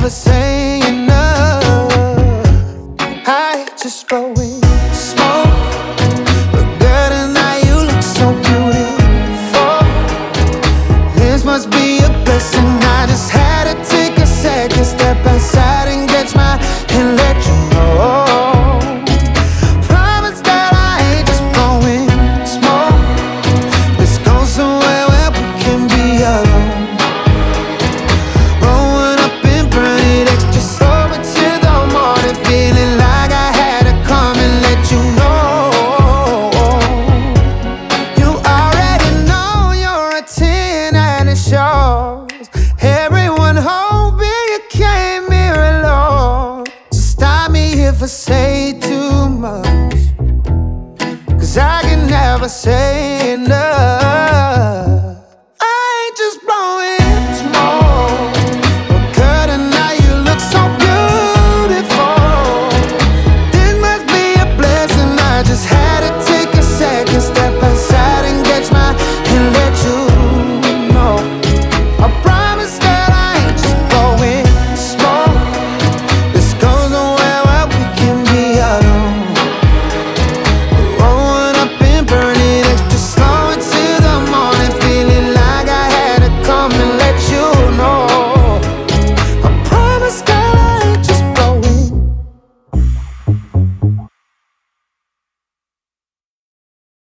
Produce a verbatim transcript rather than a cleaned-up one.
never say enough. I just roll with smoke. But girl, tonight you look so beautiful. This must be a blessing. I just had to take a second step outside and catch my and let you know. Promise that I ain't just blowing smoke. Let's go somewhere where we can be alone. Rolling up and burn it extra slow until the morning, feeling like I had to come and let you know. You already know you're a ten and it shows. Everyone hoping you came here alone. So stop me if I say too much, 'cause I can never say enough.